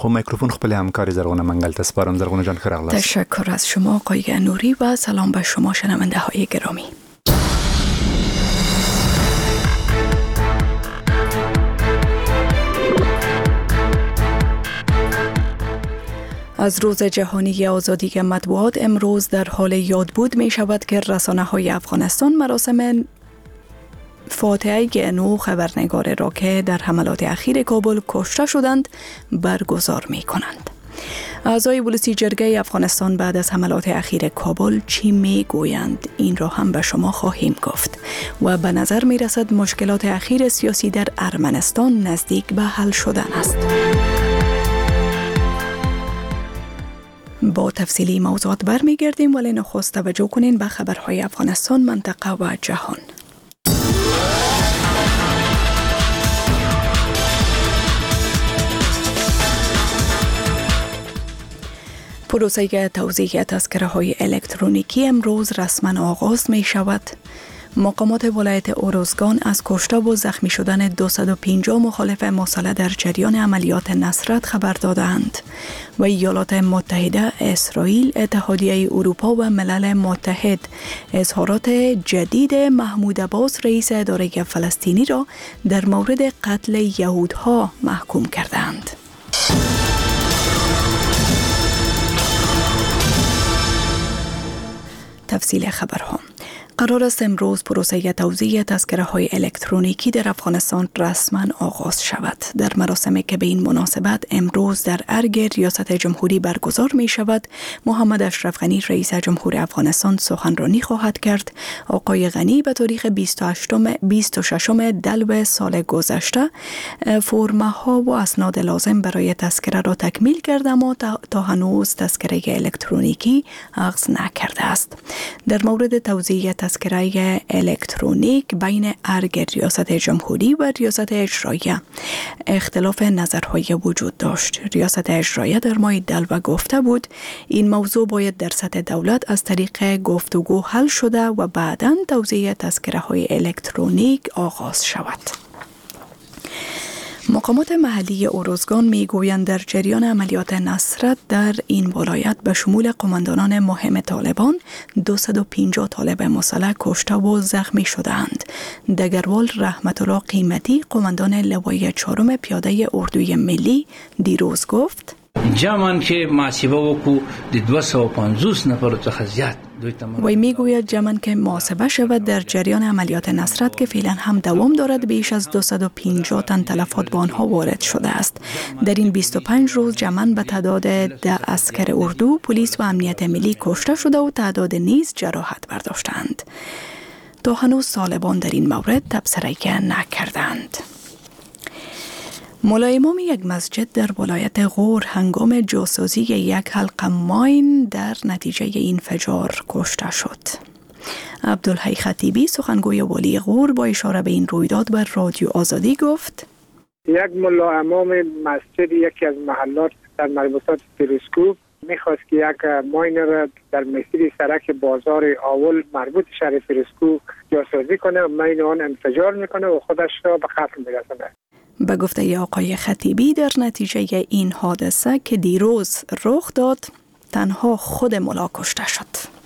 خب میکروفون خپل همکار زرغونه منگل تسپارم. زرغونه جان خیر اغلاس. تشکر از شما آقای نوری و سلام به شما شنونده های گرامی. از روز جهانی آزادی مطبوعات امروز در حال یادبود می شود که رسانه‌های افغانستان مراسم فاتحه گنو خبرنگار را که در حملات اخیر کابل کشته شدند برگزار می کنند. اعضای ولسی جرگه افغانستان بعد از حملات اخیر کابل چی می گویند؟ این را هم به شما خواهیم گفت و به نظر می رسد مشکلات اخیر سیاسی در ارمنستان نزدیک به حل شدن است. با تفصیلی موضوعات برمیگردیم، ولی نخست توجه کنین به خبرهای افغانستان، منطقه و جهان. پروسه توزیع تذکره‌های الکترونیکی امروز رسما آغاز می شود. مقامات ولایت اروزگان از کشته و زخمی شدن 250 مخالف مسلح در جریان عملیات نصرت خبر دادند و ایالات متحده، اسرائیل، اتحادیه اروپا و ملل متحد اظهارات جدید محمود عباس رئیس اداره فلسطینی را در مورد قتل یهودها محکوم کردند. تفصیل خبرها. قرار است امروز پروسه توزیع تذکره‌های الکترونیکی در افغانستان رسما آغاز شود. در مراسمی که به این مناسبت امروز در ارگ ریاست جمهوری برگزار می شود، محمد اشرف غنی رئیس جمهور افغانستان سخنرانی خواهد کرد. آقای غنی به تاریخ 26 دلو سال گذشته فرم‌ها و اسناد لازم برای تذکره را تکمیل کرده، اما تا هنوز تذکره الکترونیکی اخذ نکرده است. در مورد توزیع تذکره الکترونیک بین ارگ ریاست جمهوری و ریاست اجراییه اختلاف نظرهای وجود داشت. ریاست اجراییه در ماه دلو گفته بود این موضوع باید در سطح دولت از طریق گفتگو حل شده و بعداً توزیع تذکره‌های الکترونیک آغاز شود. مقامات محلی اروزگان میگویند در جریان عملیات نصرت در این ولایت به شمول قماندانان مهم طالبان 250 طالب مسلح کشته و زخمی شدند. دگروال رحمت الله قیمتی قماندان لوای 4 پیاده اردوی ملی دیروز گفت جمعاً که محاسبه وکو د 250 نفر څخه زیات وی میگوید جمعاً که محاسبه شود در جریان عملیات نصرت که فعلا هم دوام دارد بیش از 250 تن تلفات به آنها وارد شده است. در این 25 روز جمعاً به تعداد 10 عسکر اردو، پلیس و امنیت ملی کشته شده و تعداد نیز جراحت برداشتند. تا هنوز طالبان در این مورد تبصره نکردند. ملا امام یک مسجد در ولایت غور هنگام جاسازی یک حلقه ماین در نتیجه انفجار کشته شد. عبدالحی خطیبی سخنگوی والی غور با اشاره به این رویداد بر رادیو آزادی گفت یک ملا امام مسجد یکی از محلات در مربوطات فیروزکوه میخواست که یک ماین را در مسیر سرک بازار آول مربوط شهر فیروزکوه جاسازی کنه و ماین آن انفجار میکنه و خودش را به قتل میرسونه. به گفته آقای خطیبی در نتیجه این حادثه که دیروز رخ داد تنها خود ملا کشته شد.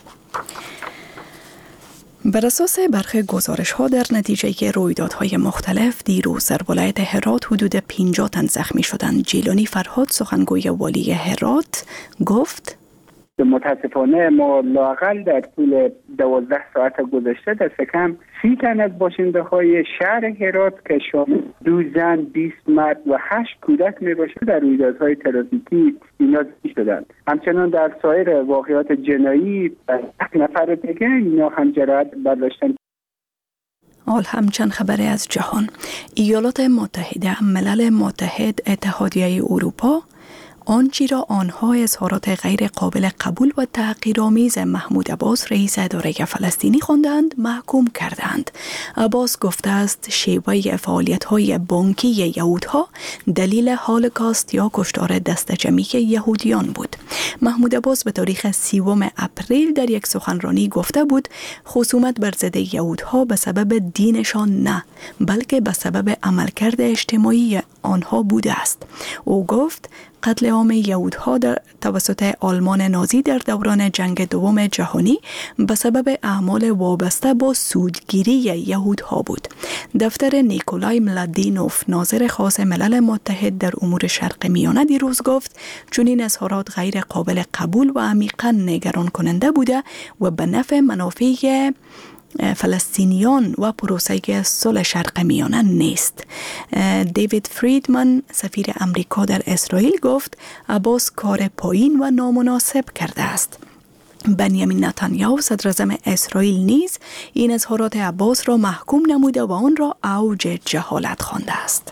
بر اساس برخی گزارش‌ها در نتیجه رویدادهای مختلف دیروز در ولایت هرات حدود 50 تن زخمی شدند. جیلانی فرهاد سخنگوی والی هرات گفت متاسفانه ما لااقل در طول 12 ساعت گذشته دست کم 30 تن از باشنده های شهر هرات که شامل 2 زن، 20 مرد و 8 کودک می باشد در رویدادهای ترافیکی اینا زخمی شدند. همچنان در سایر واقعات جنایی 1 نفر دیگه اینا هم جراحت برداشتند. حال همچند خبری از جهان. ایالات متحده، ملل متحد، اتحادیه اروپا آنچه را آنها اظهارات غیر قابل قبول و تحقیرآمیز محمود عباس رئیس اداره فلسطینی خواندند محکوم کردند. عباس گفته است شیوه فعالیت‌های بانکی یهودها دلیل هولوکاست یا کشتار دست جمعی یهودیان بود. محمود عباس به تاریخ 30 اپریل در یک سخنرانی گفته بود خصومت بر ضد یهودها به سبب دینشان نه، بلکه به سبب عملکرد اجتماعی آنها بوده است. او گفت قتل عام یهودها توسط آلمان نازی در دوران جنگ دوم جهانی به سبب اعمال وابسته با سودگیری یهودها بود. دفتر نیکولای ملادینوف ناظر خاص ملل متحد در امور شرق میانه دیروز گفت چون این اظهارات غیر قابل قبول و عمیقاً نگران کننده بوده و به نفع منافع فلسطینیان و پروسه صلح شرق میانه نیست. دیوید فریدمن سفیر امریکا در اسرائیل گفت عباس کار پایین و نامناسب کرده است. بنیامین نتانیاهو صدر اعظم اسرائیل نیز این اظهارات عباس را محکوم نموده و آن را اوج جهالت خوانده است.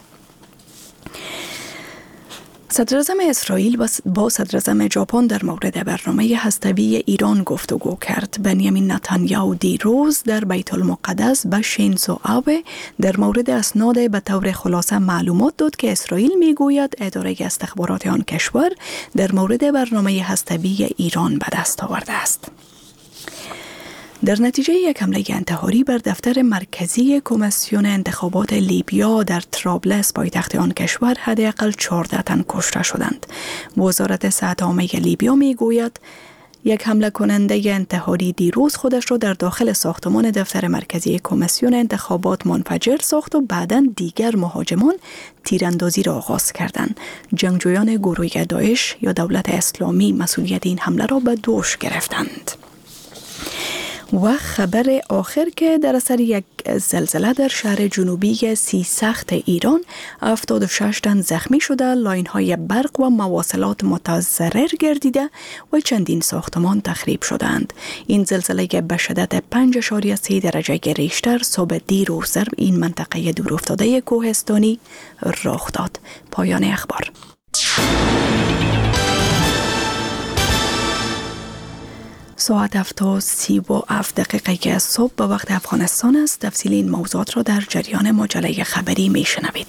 صدر اعظم اسرائیل با صدر اعظم ژاپن در مورد برنامه هسته‌ای ایران گفتگو کرد. بنیامین نتانیاهو دیروز در بیت المقدس به شینزو آبه در مورد اسناد به طور خلاصه معلومات داد که اسرائیل میگوید اداره استخبارات آن کشور در مورد برنامه هسته‌ای ایران به دست آورده است. در نتیجه یک حمله انتحاری بر دفتر مرکزی کمیسیون انتخابات لیبیا در طرابلس پایتخت آن کشور حداقل 14 تن کشته شدند. وزارت صحت عامه لیبیا میگوید یک حمله کننده انتحاری دیروز خودش را در داخل ساختمان دفتر مرکزی کمیسیون انتخابات منفجر ساخت و بعداً دیگر مهاجمان تیراندازی را آغاز کردند. جنگجویان گروه داعش یا دولت اسلامی مسئولیت این حمله را به دوش گرفتند. و خبر آخر که در اثر یک زلزله در شهر جنوبی سیسخت ایران 76 تن زخمی شده، لاین‌های برق و مواصلات متضرر گردیده و چندین ساختمان تخریب شدند. این زلزله به شدت 5.3 درجه ریشتر صبح دیروز در این منطقه دورافتاده کوهستانی رخ داد. پایان اخبار. ساعت 7:37 صبح به وقت افغانستان است. تفصیل این موضوعات را در جریان مجله خبری میشنوید.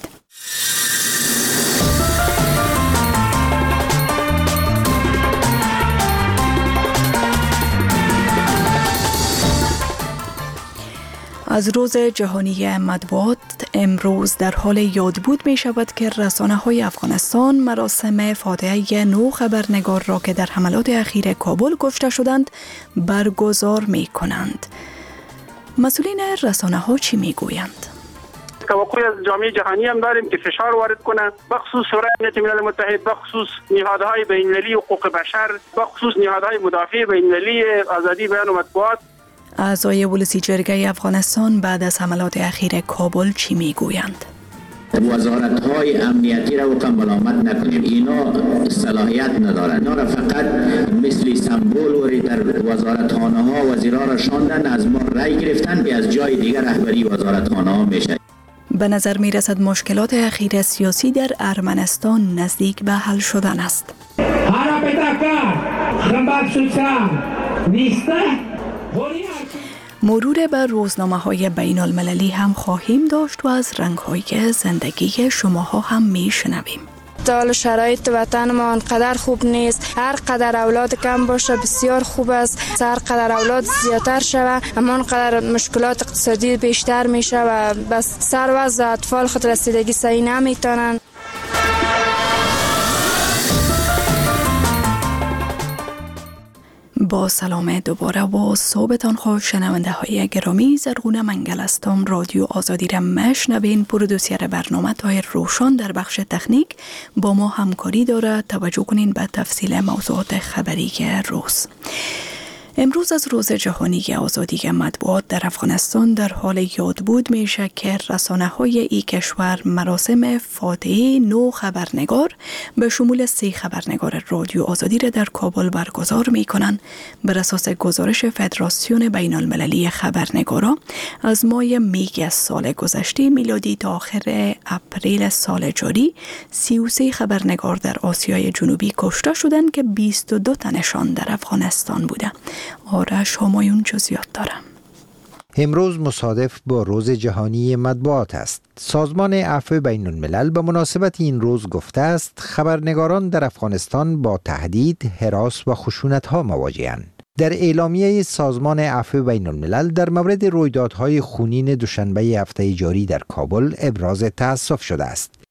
از روز جهانی مطبوعات امروز در حال یادبود می شود که رسانه‌های افغانستان مراسم فاتحه 9 خبرنگار را که در حملات اخیر کابل کشته شدند برگزار می کنند. مسئولین رسانه‌ها چی می گویند؟ توقع از جامعه جهانی هم داریم که فشار وارد کنه، بخصوص شورای امنیت ملل متحد، بخصوص نهادهای بین‌المللی حقوق بشر، بخصوص نهادهای مدافع بین‌المللی آزادی بیان و مطبوعات. اعضای ولسی جرگه افغانستان بعد از حملات اخیر کابل چی میگویند؟ وزارت‌های امنیتی را کم ملامت نکنیم، اینا صلاحیت ندارند. اینا را فقط مثل سمبول وری در وزارتخانه‌ها وزیرا را شاندن، از ما رای گرفتن، از جای دیگر رهبری وزارتخانه‌ها میشه. به نظر می رسد مشکلات اخیر سیاسی در ارمنستان نزدیک به حل شدن است. مرور بر روزنامه‌های بین المللی هم خواهیم داشت و از رنگ‌های زندگی شماها هم میشنویم. حال شرایط وطن ما انقدر خوب نیست. هر قدر اولاد کم باشه بسیار خوب است، هر قدر اولاد زیادتر شوه اما انقدر مشکلات اقتصادی بیشتر میشه و بس سر وضع اطفال خود رسیدگی صحیح نمیتونن. با سلام دوباره و صحبتان خوش شنونده های گرامی. زرغونه منگل هستم. رادیو آزادی را مشنوین. پرودوسر برنامه طاهر روشن در بخش تکنیک با ما همکاری دارد. توجه کنین به تفصیل موضوعات خبری روز. امروز از روز جهانی آزادی مطبوعات در افغانستان در حال یادبود میشه که رسانه‌های این کشور مراسم فاتحه 9 خبرنگار به شمول 3 خبرنگار رادیو آزادی را در کابل برگزار میکنند. بر اساس گزارش فدراسیون بین المللی خبرنگاران از ماه می سال گذشته میلادی تا آخر اپریل سال جاری 33 خبرنگار در آسیای جنوبی کشته شدند که 22 تنشان در افغانستان بوده. آرش همایون جزئیات دارم. امروز مصادف با روز جهانی مطبوعات است. سازمان عفو بین الملل به مناسبت این روز گفته است خبرنگاران در افغانستان با تهدید، هراس و خشونت‌ها مواجه‌اند. در اعلامیه سازمان عفو بین الملل در مورد رویدادهای خونین دوشنبه هفته جاری در کابل ابراز تأسف شده است.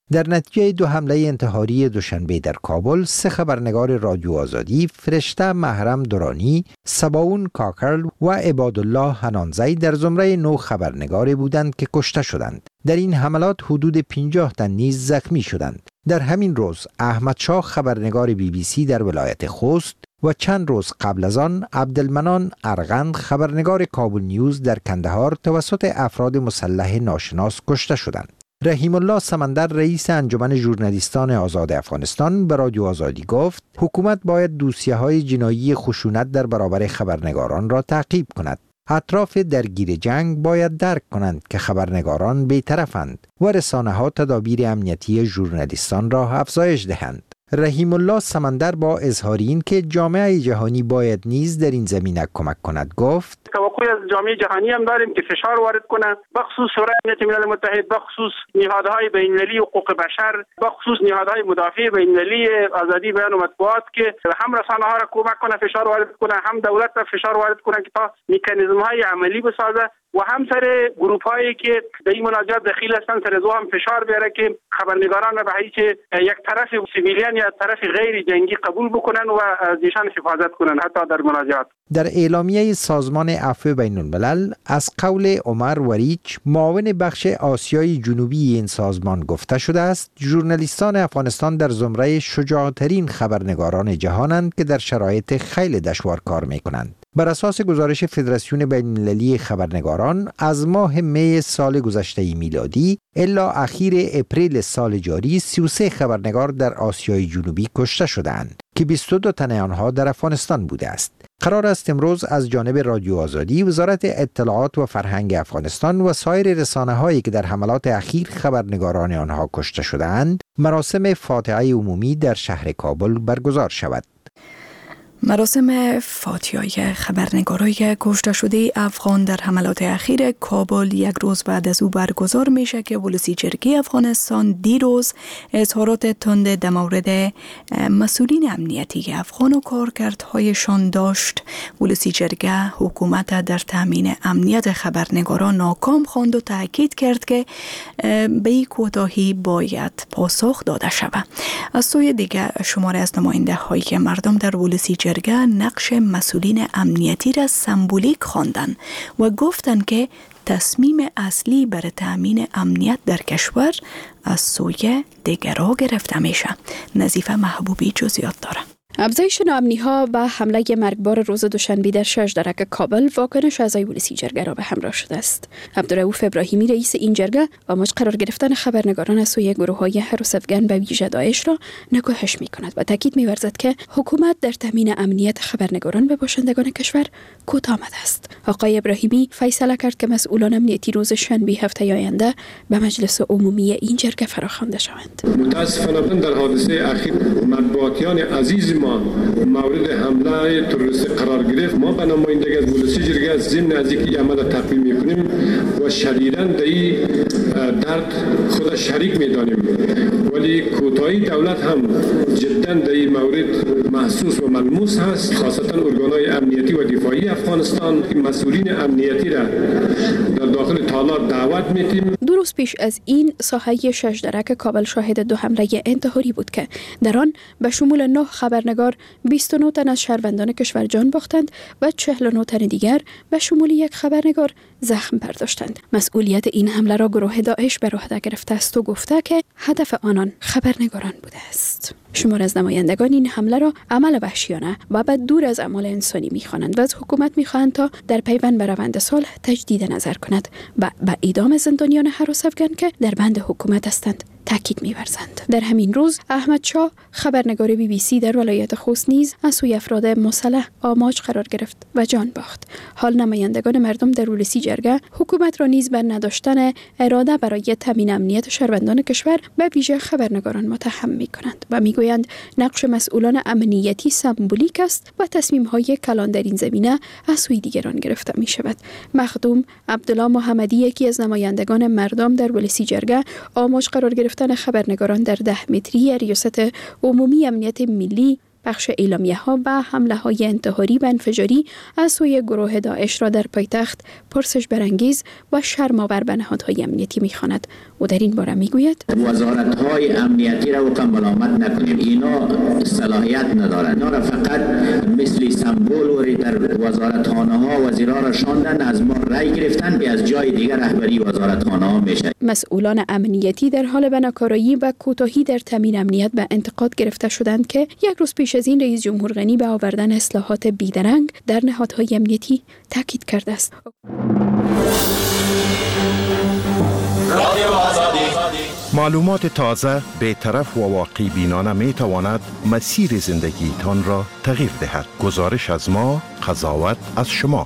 در نتیجه 2 حمله انتحاری دوشنبه در کابل، 3 خبرنگار رادیو آزادی، فرشته محرم دورانی، سباون کاکرل و عبادالله حنانزی در زمره 9 خبرنگاری بودند که کشته شدند. در این حملات حدود 50 تن نیز زخمی شدند. در همین روز احمد شاه خبرنگار BBC در ولایت خوست و چند روز قبل از آن عبدالمنان ارغند خبرنگار کابل نیوز در کندهار توسط افراد مسلح ناشناس کشته شدند. رحیم الله سمندر رئیس انجمن ژورنالیستان آزاد افغانستان به رادیو آزادی گفت حکومت باید دوسیه‌های جنایی خشونت در برابر خبرنگاران را تعقیب کند. اطراف درگیر جنگ باید درک کنند که خبرنگاران بی‌طرفند و رسانه‌ها تدابیر امنیتی ژورنالیستان را افزایش دهند. رحیم الله سمندر با اظهار این که جامعه جهانی باید نیز در این زمینه کمک کند گفت توقعی از جامعه جهانی هم داریم که فشار وارد کنه، بخصوص شورای امنیت ملل متحد، بخصوص نهادهای بین‌المللی حقوق بشر، بخصوص نهادهای مدافع بین‌المللی آزادی بیان و مطبوعات که هم رسانه‌ها را کمک کنه، فشار وارد کنه، هم دولت را فشار وارد کنه که تا مکانیزم‌های عملی بسازه و هم سر گروه‌هایی که در این مناجات دخیل هستند سر زو هم فشار بیاره که خبرنگاران را به هیچ یک طرف سیویلیان یا طرف غیر جنگی قبول بکنن و از ایشان حفاظت کنن حتی در مناجات. در اعلامیه سازمان عفو بین الملل از قول عمر وریچ معاون بخش آسیای جنوبی این سازمان گفته شده است ژورنالیستان افغانستان در زمره شجاع‌ترین خبرنگاران جهانند که در شرایط خیلی دشوار کار می‌کنند. بر اساس گزارش فدراسیون بین‌المللی خبرنگاران از ماه می سال گذشته میلادی الا اخیر اپریل سال جاری 33 خبرنگار در آسیای جنوبی کشته شدند که 22 تن آنها در افغانستان بوده است. قرار است امروز از جانب رادیو آزادی، وزارت اطلاعات و فرهنگ افغانستان و سایر رسانه‌هایی که در حملات اخیر خبرنگاران آنها کشته شدند مراسم فاتحه عمومی در شهر کابل برگزار شود. مراسم فاتحه خبرنگارای کشته شده افغان در حملات اخیر کابل یک روز بعد از او برگزار میشه که ولسی جرگه افغانستان دیروز اظهارات تند در مورد مسئولین امنیتی افغان و کارکردهایشان داشت. ولسی جرگه حکومت در تامین امنیت خبرنگاران ناکام خواند و تاکید کرد که به این کوتاهی باید پاسخ داده شود. از سوی دیگر شماره از نماینده های مردم در ولسی جرگه نقش مسئولین امنیتی را سمبولیک خواندند و گفتند که تصمیم اصلی برای تامین امنیت در کشور از سوی دیگرها گرفته میشه. نظیفه محبوبی جزئیات داره. افزایش ناامنی‌ها و حمله مرگبار روز دوشنبه در شجرک کابل واکنش اعضای ولسی جرگه را به همراه شده است. عبدالرؤوف ابراهیمی رئیس این جرگه آماج قرار گرفتن خبرنگاران از سوی گروه‌های هراس افغان به ویژه داعش را نکوهش می‌کند و تاکید می‌ورزد که حکومت در تامین امنیت خبرنگاران و باشندگان کشور کوتاه آمده است. آقای ابراهیمی فیصله کرد که مسئولان امنیتی روز شنبه هفته آینده به مجلس عمومی این جرگه فراخوانده شوند. متاسفانه در حادثه اخیر مطبوعاتیان عزیز ما مورد حمله تروریستی قرار گرفت. ما به نمایندگی از ولسی جرگه از ضمن از اینکه عمل تقویم میکنیم و شدیداً در این درد خود شریک میدانیم، ولی کوتاهی دولت هم جدا در این مورد محسوس و ملموس هست. خاصتا ارگانهای امنیتی و دفاعی افغانستان مسئولین امنیتی را در داخل تالار دعوت میتیم. دو روز پیش از این ساحه شجرک کابل شاهد 2 حمله انتحاری بود که در آن به شمول 9 خبرنگار 29 تن از شهروندان کشور جان باختند و 49 تن دیگر به شمول 1 خبرنگار زخم برداشتند. مسئولیت این حمله را گروه داعش بر عهده گرفته است و گفته که هدف آنان خبرنگاران بوده است. شمار از نمایندگان این حمله را عمل وحشیانه و بد دور از اعمال انسانی می‌خوانند و از حکومت می‌خواهند تا در پیوند به روند صلح تجدید نظر کند و به اعدام زندانیان هراس افغان که در بند حکومت هستند تاکید می‌ورزند. در همین روز احمد شاه خبرنگار BBC در ولایت خوست نیز از سوی افراد مسلح آماج قرار گرفت و جان باخت. حال نمایندگان مردم در ولسی جرگه حکومت را نیز بر نداشتن اراده برای تامین امنیت شهروندان کشور به ویژه خبرنگاران متهم می‌کنند و می‌گویند نقش مسئولان امنیتی سمبولیک است و تصمیم‌های کلان در این زمینه از سوی دیگران گرفته می‌شود. مخدوم عبدالله محمدی یکی از نمایندگان مردم در ولسی جرگه آماج قرار گرفتن خبرنگاران در 10 متری ریاست عمومی امنیت ملی بخش اعلامیه‌ها و حمله‌های انتحاری و انفجاری از سوی گروه داعش را در پایتخت پرسش برانگیز و شرم‌آور به نهادهای امنیتی می‌خواند. او در این باره میگوید وزارت‌های امنیتی را کم ملامت نکنیم. اینا صلاحیت ندارند. اینا را فقط مثل سمبل وری در وزارتخانه‌ها وزیرا را شاندن، از ما رای گرفتن که از جای دیگر رهبری وزارتخانه‌ها میشه. مسئولان امنیتی در حال بناکارایی و کوتاهی در تامین امنیت به انتقاد گرفته شدند که یک روز پیش از این رئیس جمهور غنی به آوردن اصلاحات بیدرنگ در نهادهای امنیتی تاکید کرده است. معلومات تازه، بی‌طرف و واقعی بینانه می تواند مسیر زندگیتان را تغییر دهد. گزارش از ما، قضاوت از شما.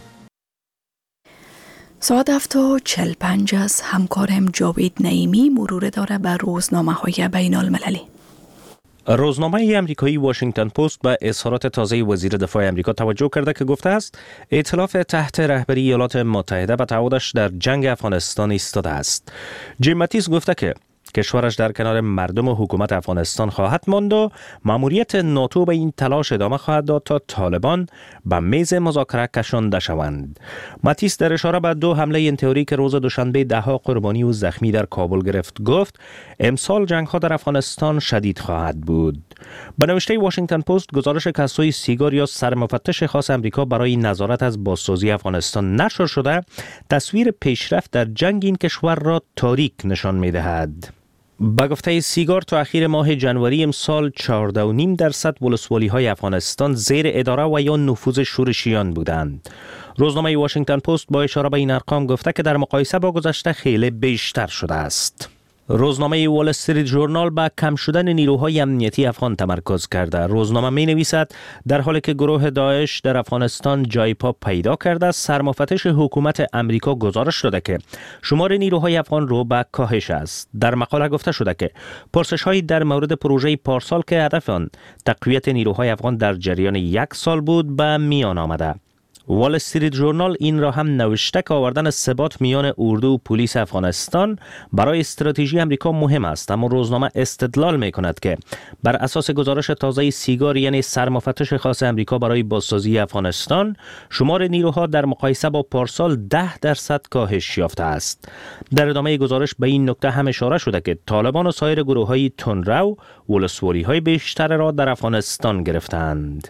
ساعت 7:45 از همکارم جاوید نعیمی مرور داره بر روزنامه‌های بین المللی. روزنامه امریکایی واشنگتن پست به اظهارات تازه وزیر دفاع امریکا توجه کرده که گفته است ائتلاف تحت رهبری ایالات متحده به تعهدش در جنگ افغانستان ایستاده است. جیم ماتیس گفته که کشورش در کنار مردم و حکومت افغانستان خواهد ماند و مأموریت ناتو به این تلاش ادامه خواهد داد تا طالبان به میز مذاکره کشانده شوند. ماتیس در اشاره به 2 حمله انتحاری که روز دوشنبه 10 قربانی و زخمی در کابل گرفت گفت امسال جنگ ها در افغانستان شدید خواهد بود. به نوشته واشنگتن پست گزارش کسای سیگار یا سرمفتش خاص امریکا برای نظارت از بازسازی افغانستان نشر شده تصویر پیشرفت در جنگ این کشور را تاریک نشان می‌دهد. با گفته سیگار تا اخیر ماه جنوری امسال 14.5% ولسوالی‌های افغانستان زیر اداره و یا نفوذ شورشیان بودند. روزنامه واشنگتن پست با اشاره به این ارقام گفته که در مقایسه با گذشته خیلی بیشتر شده است. روزنامه وال استریت ژورنال به کم شدن نیروهای امنیتی افغان تمرکز کرده. روزنامه می نویسد در حالی که گروه داعش در افغانستان جای پا پیدا کرده، سرمفتش حکومت امریکا گزارش داده که شمار نیروهای افغان رو به کاهش است. در مقاله گفته شده که پرسش‌هایی در مورد پروژه پارسال که هدف آن تقویت نیروهای افغان در جریان 1 سال بود به میان آمده. وال استریت ژورنال این را هم نوشته که آوردن ثبات میان اردو و پلیس افغانستان برای استراتژی امریکا مهم است، اما روزنامه استدلال می کند که بر اساس گزارش تازه سیگار یعنی سرمفتش خاص امریکا برای بازسازی افغانستان شمار نیروها در مقایسه با پارسال 10% کاهش یافته است. در ادامه گزارش به این نکته هم اشاره شده که طالبان و سایر گروه‌های تندرو ولسوالی‌های بیشتر را در افغانستان گرفتند.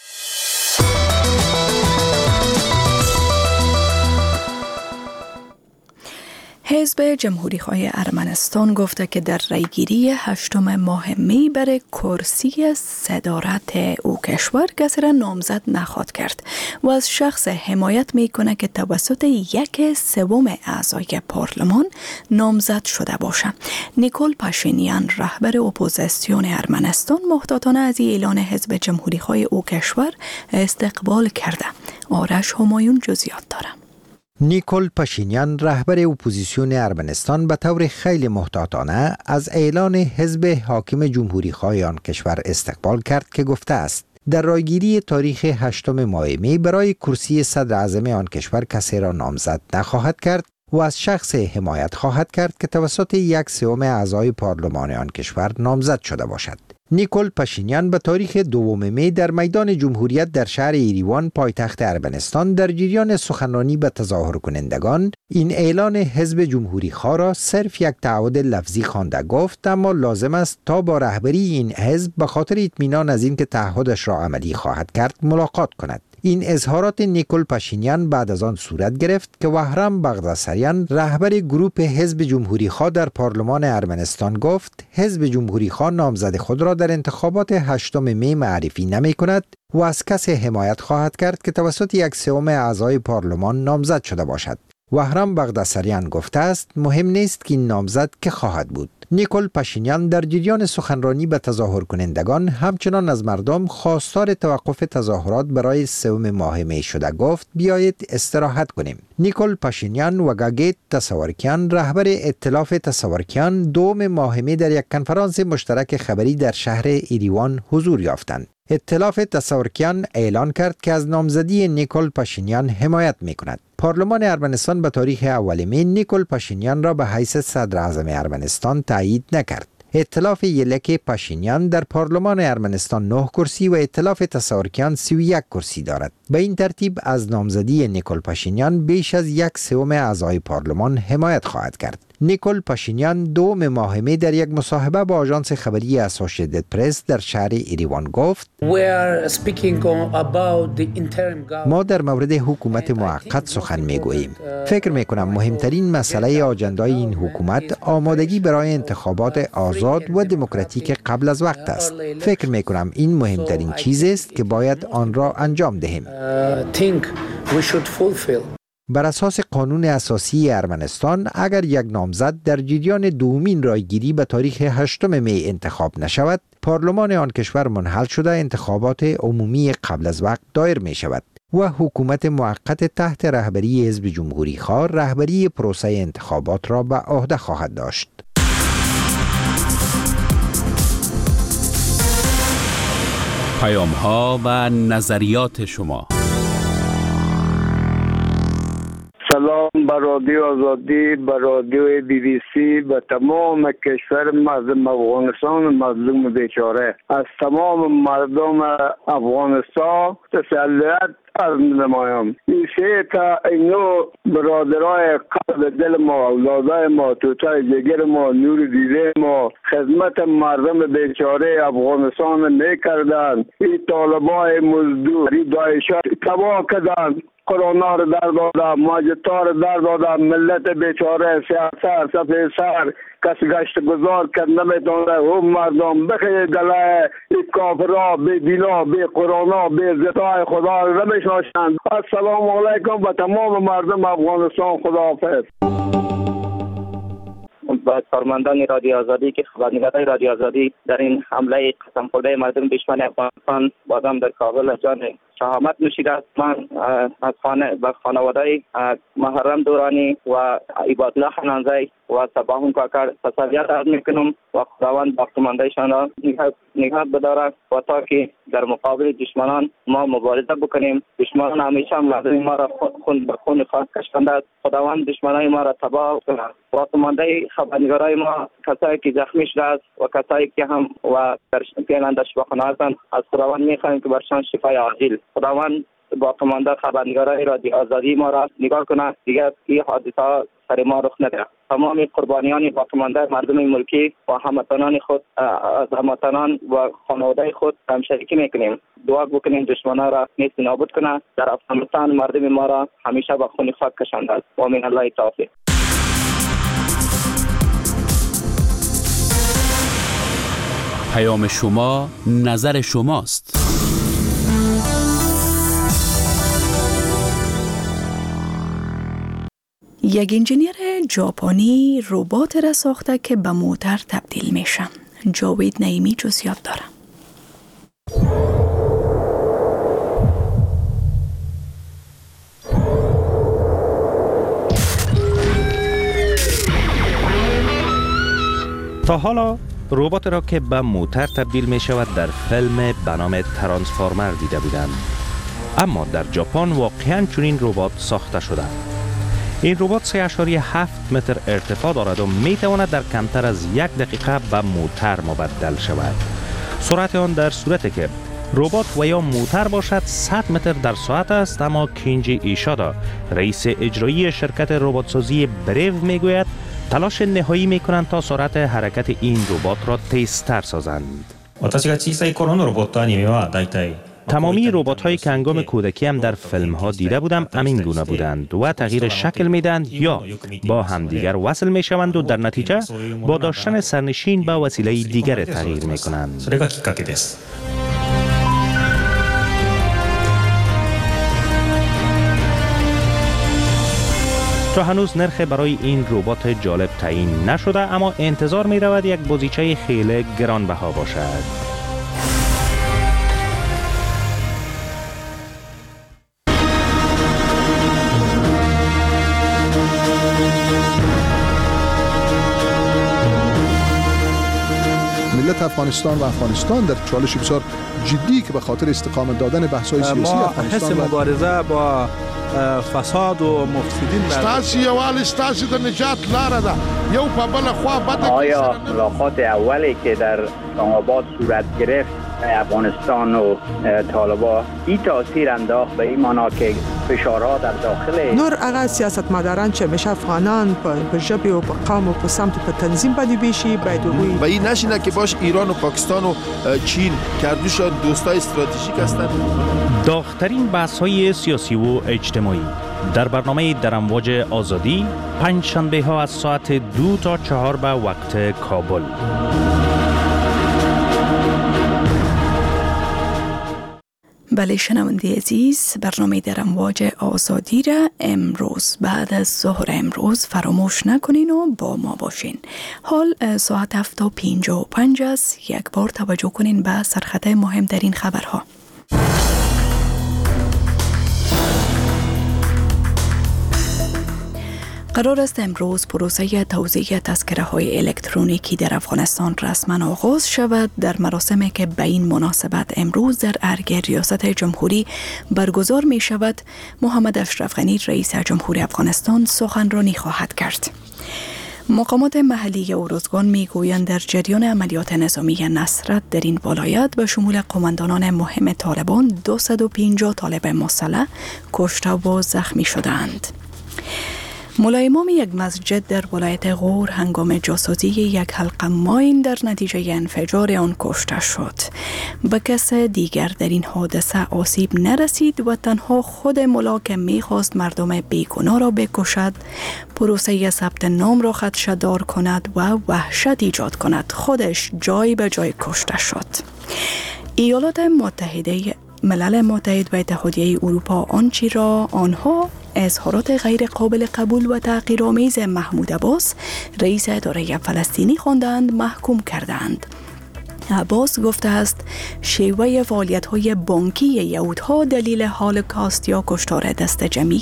حزب جمهوری‌خواه ارمنستان گفته که در رایگیری 8 ماه می برای کرسی صدارت او کشور کسی را نامزد نخواهد کرد و از شخص حمایت میکنه که توسط 1/3 اعضای پارلمان نامزد شده باشه. نیکول پاشینیان رهبر اپوزیسیون ارمنستان محتاطانه از اعلان حزب جمهوری‌خواه او کشور استقبال کرده. آرش همایون جزئیات داره. نیکول پاشینیان رهبر اپوزیسیون ارمنستان به طور خیلی محتاطانه از اعلان حزب حاکم جمهوری‌خواه آن کشور استقبال کرد که گفته است در رایگیری تاریخ 8 ماه می برای کرسی صدر اعظم آن کشور کسی را نامزد نخواهد کرد و از شخص حمایت خواهد کرد که توسط 1/3 اعضای پارلمان آن کشور نامزد شده باشد. نیکول پاشینیان به تاریخ 2 می در میدان جمهوریت در شهر ایریوان پایتخت ارمنستان در جریان سخنرانی به تظاهر کنندگان این اعلان حزب جمهوری‌خواه را صرف یک تعهد لفظی خوانده گفت، اما لازم است تا با رهبری این حزب به خاطر اطمینان از اینکه تعهدش را عملی خواهد کرد ملاقات کند. این اظهارات نیکول پاشینیان بعد از آن صورت گرفت که وهرام بغداساریان رهبر گروه حزب جمهوری‌خواه در پارلمان ارمنستان گفت حزب جمهوری‌خواه نامزد خود را در انتخابات 8 می معرفی نمی کند و از کسی حمایت خواهد کرد که توسط 1/3 اعضای پارلمان نامزد شده باشد. وهرام بغداساریان گفته است مهم نیست که این نامزد که خواهد بود. نیکول پاشینیان در جریان سخنرانی به تظاهر کنندگان همچنان از مردم خواستار توقف تظاهرات برای 3 ماه می شده گفت بیایید استراحت کنیم. نیکول پاشینیان و گاگیت تساورکیان رهبر ائتلاف تساورکیان 2 ماه می در یک کنفرانس مشترک خبری در شهر ایریوان حضور یافتند. ائتلاف تساورکیان اعلان کرد که از نامزدی نیکول پاشینیان حمایت می کند. پارلمان ارمنستان به تاریخ 1 می نیکول پاشینیان را به حیث صدر اعظم ارمنستان تایید نکرد. ائتلاف یلک پاشینیان در پارلمان ارمنستان 9 کرسی و ائتلاف تساورکیان 31 کرسی دارد. به این ترتیب از نامزدی نیکول پاشینیان بیش از 1/3 اعضای پارلمان حمایت خواهد کرد. نیکول پاشینیان دوم ماه می در یک مصاحبه با آژانس خبری اسوسییتد پرس در شهر ایریوان گفت ما در مورد حکومت موقت سخن می گوییم. فکر می کنم مهمترین مسئله آجندای این حکومت آمادگی برای انتخابات آزاد و دموکراتیک قبل از وقت است. فکر می کنم این مهمترین چیز است که باید آن را انجام دهیم. بر اساس قانون اساسی ارمنستان اگر یک نامزد در جریان دومین رایگیری به تاریخ 8 می انتخاب نشود، پارلمان آن کشور منحل شده انتخابات عمومی قبل از وقت دایر می شود و حکومت موقت تحت رهبری حزب جمهوری خواه رهبری پروسه انتخابات را به عهده خواهد داشت. پیام‌ها و نظریات شما. سلام به رادیو آزادی، به رادیو BBC، به تمام کشور مردم افغانستان مظلوم بیچاره. از تمام مردم افغانستان تسلیت عرض نمایم. این سه تا اینو برادرای قلب دل ما، اولادای ما، توتای جگر ما، نور دیده ما خدمت مردم بیچاره افغانستان میکردن. این طالبای مزدور، این داعشا تباه کردن. کرونا رو در دادم، ماجتا رو در دادم، ملت بیچاره سیاست سفید سر کس گشت گذار کرد نمیتونه. او مردم بخیر دلای این کافرها بی دینا بی کرونا بی زتای خدا رو نمیشناسند. السلام علیکم به تمام مردم افغانستان. خداحافظ. با کارمندان رادیو آزادی که خبرنگارای رادیو آزادی در این حمله قسم خورده مردم دشمن افغانستان بازم در کابل جان شهامت نوشیده است. من از خانواده محرم دورانی و عبادالله حنانزی و صباحون کاکر تسلیت عرض میکنم و خداوند باقیماندهشان را نگاه بدارد و تا که در مقابل دشمنان ما مبارزه بکنیم. دشمنان همیشه هم لازم ما را خون به خون خواهد کشانده است. خداوند دشمنان ما را تباه کند. باقیمانده خبرنگارای ما کسایی که زخمی شده است و کسایی که هم و در شفاخانه هستند از خداوند میخواهیم که برشان شفای عاجل. خداوند باقیمانده خبرنگارای رادیو آزادی ما را نگاه کند، دیگر این حادثه سر ما رخ نده. تمام قربانیان باقیمانده مردم ملکی و هموطنان خود از هموطنان و خانواده خود همشریکی میکنیم. دعا بکنیم دشمنان را نیست نابود کنه. در افغانستان مردم ما را همیشه به خون خاک کشانده است. و من الله توفیق. پیام شما نظر شماست. یک انجینیر ژاپنی ربات را ساخته که به موتر تبدیل میشه. جاوید نعیمی جزئیات داره. تا حالا ربات را که به موتر تبدیل می شود در فیلم به نام ترانسفورمر دیده بودند. اما در ژاپن واقعاً چنین ربات ساخته شده. این ربات 3.7 متر ارتفاع دارد و می تواند در کمتر از 1 دقیقه به موتر مبدل شود. سرعت آن در صورتی که ربات و یا موتر باشد 100 متر در ساعت است. اما کینجی ایشادا رئیس اجرایی شرکت رباتسازی بریو می گوید تلاش نهایی می کنند تا سرعت حرکت این ربات را تیزتر سازند. تمامی ربات هایی که هنگام کودکی هم در فیلم ها دیده بودم همین گونه بودند و تغییر شکل میدند یا با همدیگر وصل می شوند و در نتیجه با داشتن سرنشین به وسیله دیگر تغییر می کنند. تا هنوز نرخ برای این ربات جالب تعیین نشده، اما انتظار می رود یک بازیچه خیلی گرانبها باشد. ملت افغانستان و افغانستان در چالش بسیار جدی که به خاطر استقامت دادن بحث‌های سیاسی افغانستان حس مبارزه با فساد و مفسدین ستاسي یوال ستاسي د نجات لاره ده یو په بل خوا بده. آیا ملاقات اولی که در اسلام آباد صورت گرفت افغانستان و طالبان این تاثیر انداخت به این معنا که فشارها در داخل نور هغه سیاستمداران چې همیشه افغانان په ژبه او په قوم او په سمت په تنظیم باندې بیشي باید وګوري و این نشینه که باش ایران و پاکستان و چین کردوشان دوستای استراتژیک هستند. داغ‌ترین بحث‌های سیاسی و اجتماعی در برنامه در امواج آزادی پنج شنبه ها از ساعت 2 تا 4 به وقت کابل. بله شنونده عزیز، برنامه در امواج آزادی را امروز بعد از ظهر امروز فراموش نکنین و با ما باشین. حال ساعت 7:55 است. یک بار توجه کنین به سرخط مهم در این خبرها. قرار است امروز پروسه توزیع تذکره‌های الکترونیکی در افغانستان رسما آغاز شود. در مراسمی که به این مناسبت امروز در ارگ ریاست جمهوری برگزار می شود، محمد اشرف غنی رئیس جمهوری افغانستان سخنرانی خواهد کرد. مقامات محلی اروزگان میگویند در جریان عملیات نظامی نصرت در این ولایت به شمول قماندانان مهم طالبان 250 طالب مسلح کشته و زخمی شدند. ملا امام یک مسجد در ولایت غور هنگام جاسوزی یک حلقه ماین در نتیجه انفجار آن کشته شد. به کس دیگر در این حادثه آسیب نرسید و تنها خود ملا که می‌خواست مردم بیگناه را بکشد، پروسه ثبت نام را خدشه‌دار کند و وحشت ایجاد کند، خودش جای به جای کشته شد. ایالات متحده، ملل متحد و اتحادیه اروپا آنچه را آنها اظهارات غیر قابل قبول و تحقیرآمیز محمود عباس رئیس اداره فلسطینی خواندند محکوم کردند. عباس گفته است شیوه فعالیت‌های بانکی یهودها دلیل هولوکاست یا کشتار دست جمعی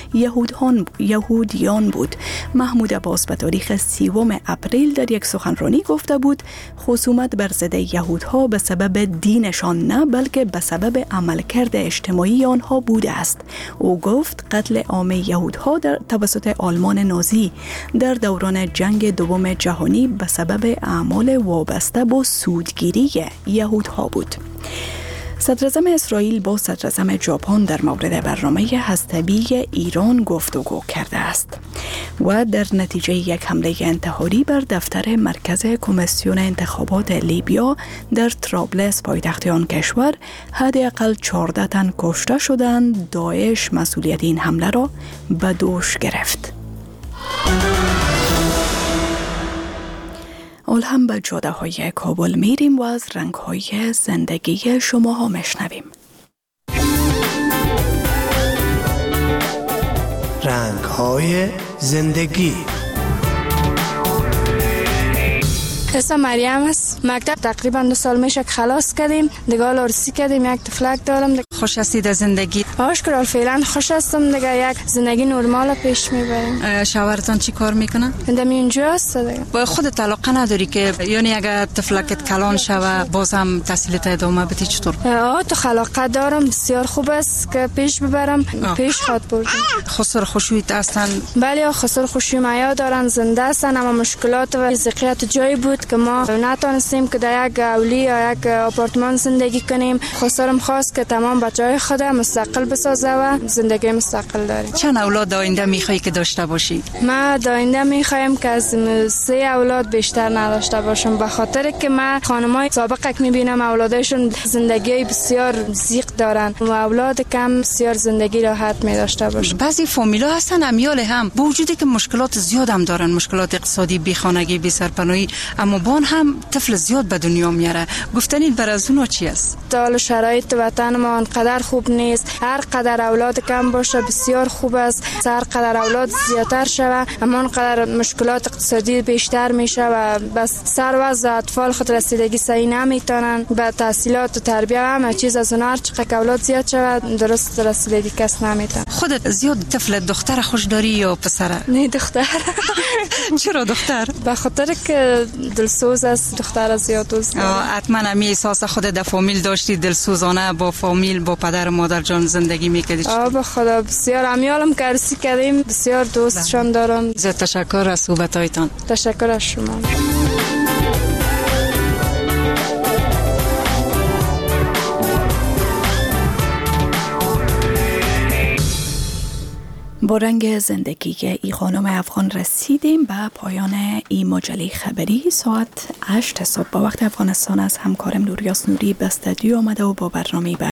یهودیان بود. محمود عباس به تاریخ 30 اپریل در یک سخنرانی گفته بود خصومت بر ضد یهودها به سبب دینشان نه بلکه به سبب عملکرد اجتماعی آنها بوده است. او گفت قتل عام یهودها توسط آلمان نازی در دوران جنگ دوم جهانی به سبب اعمال وابسته با سودگیری یهودها بود. صدراعظم اسرائیل با صدراعظم ژاپن در مورد برنامه هسته‌ای ایران گفتگو کرده است و در نتیجه یک حمله انتحاری بر دفتر مرکز کمیسیون انتخابات لیبیا در طرابلس پایتخت آن کشور حداقل 14 تن کشته شدند. داعش مسئولیت این حمله را به دوش گرفت. حال هم به جاده های کابل میریم و از رنگ های زندگی شما ها میشنویم. رنگ های زندگی. اسم مریم است. مکتب تقریبا 2 سال میشه که خلاص کردیم. دیگه عروسی کردیم. یک طفلک دارم. خوش هستید از زندگی؟ آشکار فعلا خوش هستم. دیگه یک زندگی نرمال پیش میبریم. شوهرتان چی کار میکنن؟ اندم اینجا است دیگه. با خودت علاقه نداری که یعنی اگه طفلکت کلان شوه باز هم تحصیلت ادامه بدی چطور؟ تو علاقه دارم. بسیار خوب است که پیش ببرم. پیش خواد بردم. خسر خوشویت هستن؟ بله خسر خوشوی مایا دارن. زنده هستن اما مشکلات و ضیقیت جایی بود که ما نتونستیم که در یک اولی یا یک آپارتمان زندگی کنیم. خسرم خواست که تمام بچه‌های خود مستقل بسازه و زندگی مستقل داریم. چند اولاد آینده میخوایی که داشته باشی؟ ما آینده میخوایم که از 3 اولاد بیشتر نداشته باشم، به خاطر که من خانمای سابقه که میبینم اولادشون زندگی بسیار ضیق دارن و اولاد کم بسیار زندگی راحت میداشته باشن. بعضی فامیلا هستن امیال هم با وجودی که مشکلات زیاد هم دارن، مشکلات اقتصادی، بیخانگی، بی سرپناهی، اما بان هم طفل زیاد به دنیا میاره. گفتنید بر از اونها چی است؟ حال شرایط وطن ما انقدر خوب نیست. هر قدر اولاد کم باشه بسیار خوب است. هر قدر اولاد زیادتر شوه اما انقدر مشکلات اقتصادی بیشتر میشه و بس سر وضع اطفال خود رسیدگی صحیح نمیتونن. به تحصیلات و تربیه همه چیز از اونها چقدر اولاد زیاد شوه درست رسیدگی کس نمیتونه. خودت زیاد طفل دختر خوش داری یا پسره؟ نه دختر. چرا دختر؟ به خاطر که دلسوز است. دختر زیاد دوست دارم. حتما همی احساس خودت در فامیل داشتی، دلسوزانه با فامیل با پدر و مادر جان زندگی میکردی؟ به خدا بسیار امیالم که عروسی کردیم. بسیار دوستشان دارم. زیاد تشکر از صحبتایتان. تشکر از شما. با رنگ زندگی ای خانم افغان رسیدیم به پایان این مجله خبری. ساعت 8 صبح با وقت افغانستان از همکارم نوریاس نوری به استودیو آمده و با برنامه